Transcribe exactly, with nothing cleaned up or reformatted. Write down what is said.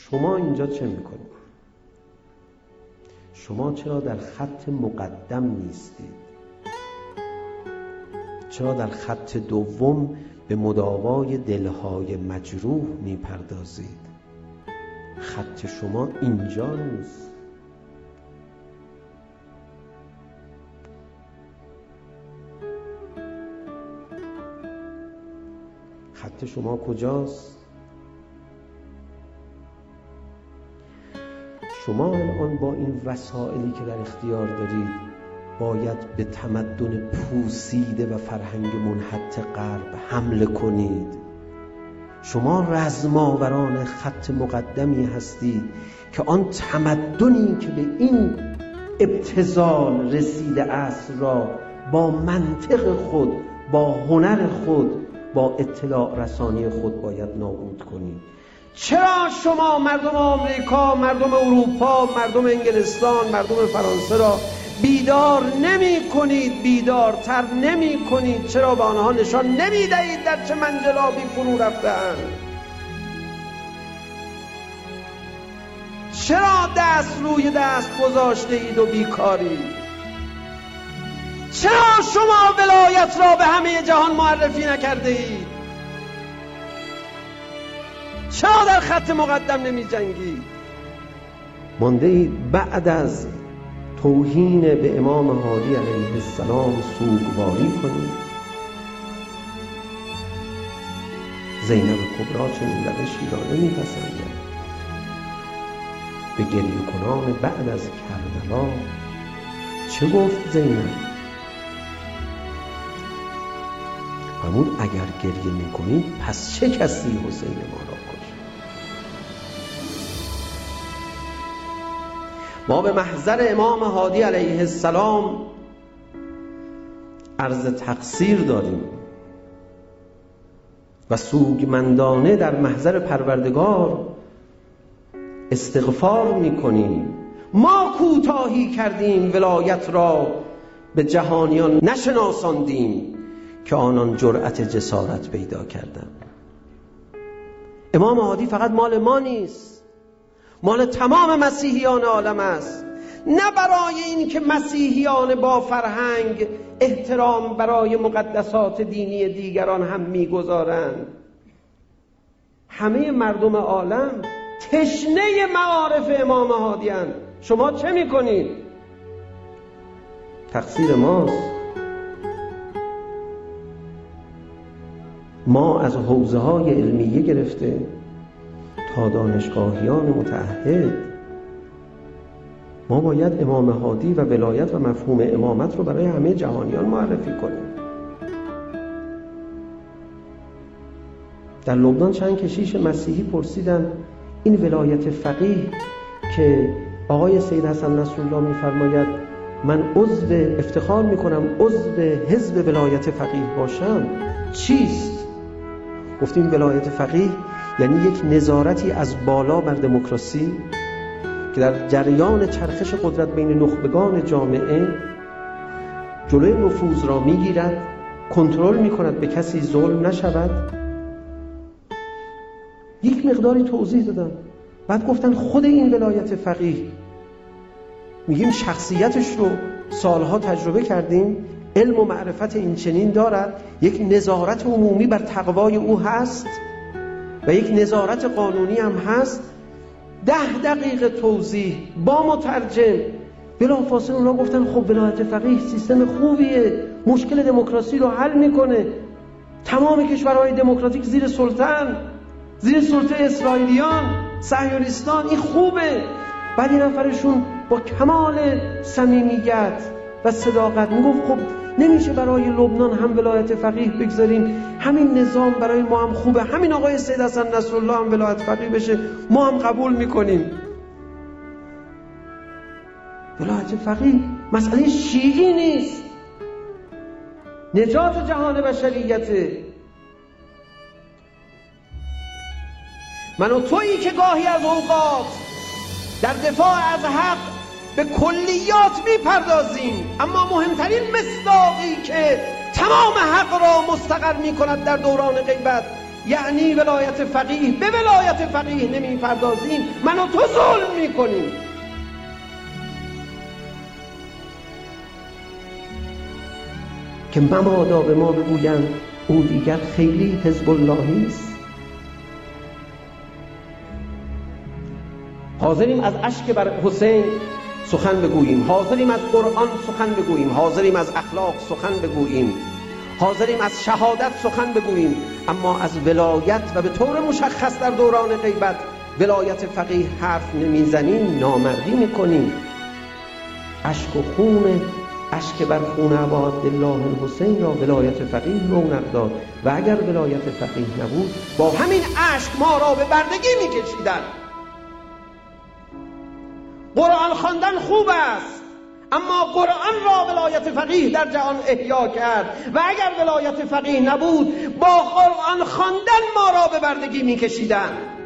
شما اینجا چه میکنید؟ شما چرا در خط مقدم نیستید؟ چرا در خط دوم به مداوای دلهای مجروح میپردازید؟ خط شما اینجا نیست. خط شما کجاست؟ شما الان با این وسائلی که در اختیار دارید باید به تمدن پوسیده و فرهنگ منحط غرب حمله کنید. شما رزماوران خط مقدمی هستید که آن تمدنی که به این ابتذال رسیده است را با منطق خود، با هنر خود، با اطلاع رسانی خود باید نابود کنید. چرا شما مردم آمریکا، مردم اروپا، مردم انگلستان، مردم فرانسه را بیدار نمی کنید، بیدارتر نمی کنید؟ چرا به آنها نشان نمی دهید در چه منجلابی فرو رفتند؟ چرا دست روی دست گذاشته اید و بیکارید؟ چرا شما ولایت را به همه جهان معرفی نکرده اید؟ چرا در خط مقدم نمی جنگید؟ مانده اید بعد از توهین به امام هادی علیه السلام سوگواری کنید؟ زینب کبری چنین روشی را نمی‌پسندد. به گریه کنان بعد از کربلا چه گفت زینب؟ فرمود اگر گریه می‌کنید پس چه کسی حسین ما را کشت؟ ما به محضر امام هادی علیه السلام عرض تقصیر داریم و سوگمندانه در محضر پروردگار استغفار میکنیم. ما کوتاهی کردیم، ولایت را به جهانیان نشناساندیم که آنان جرأت جسارت پیدا کردند. امام هادی فقط مال ما نیست، مال تمام مسیحیان عالم است. نه برای این که مسیحیان با فرهنگ احترام برای مقدسات دینی دیگران هم میگذارند. همه مردم عالم تشنه معارف امام هادی اند. شما چه میکنید؟ تقصیر ماست. ما از حوزه های علمیه گرفته تا دانشگاهیان متعهد ما باید امام هادی و ولایت و مفهوم امامت رو برای همه جهانیان معرفی کنیم. در لبنان چند کشیش مسیحی پرسیدن این ولایت فقیه که آقای سید حسن نصرالله می‌فرماید من عضو افتخار می‌کنم عضو حزب ولایت فقیه باشم چیست؟ گفتیم ولایت فقیه یعنی یک نظارتی از بالا بر دموکراسی که در جریان چرخش قدرت بین نخبگان جامعه جلوی نفوذ را میگیرد، کنترل میکند به کسی ظلم نشود. یک مقداری توضیح دادم. بعد گفتن خود این ولایت فقیه میگیم شخصیتش رو سالها تجربه کردیم، علم و معرفت این چنین دارد، یک نظارت عمومی بر تقوای او هست و یک نظارت قانونی هم هست. ده دقیقه توضیح با مترجم. بلافاصله اونا گفتن خب ولایت فقیه سیستم خوبیه، مشکل دموکراسی رو حل میکنه. تمام کشورهای دموکراتیک زیر سلطان، زیر سلطه اسرائیلیان، صهیونیستان، این خوبه. بعد این نفرشون با کمال صمیمیت و صداقت میگفت خب نمیشه برای لبنان هم ولایت فقیه بگذاریم، همین نظام برای ما هم خوبه، همین آقای سید حسن نصرالله هم ولایت فقیه بشه ما هم قبول میکنیم. ولایت فقیه مسئله شیعی نیست، نجات جهان بشریته. من و تویی که گاهی از اوقات در دفاع از حق به کلیات میپردازیم، اما مهمترین مصداقی که تمام حق را مستقر میکند در دوران غیبت یعنی ولایت فقیه، به ولایت فقیه نمی پردازیم، من و تو ظلم می کنیم. که مبادا به ما بگویند او دیگر خیلی حزب الله نیست. حاضریم از اشک بر حسین سخن بگوییم، حاضریم از قرآن سخن بگوییم، حاضریم از اخلاق سخن بگوییم، حاضریم از شهادت سخن بگوییم، اما از ولایت و به طور مشخص در دوران غیبت ولایت فقیه حرف نمیزنیم، نامردی میکنیم. اشک و خون اشک بر خون ابا عبدالله الحسین را ولایت فقیه رونق داد و اگر ولایت فقیه نبود با همین اشک ما را به بردگی میکشیدند. قرآن خواندن خوب است، اما قرآن را ولایت فقیه در جهان احیا کرد و اگر ولایت فقیه نبود با قرآن خواندن ما را به بردگی میکشیدند.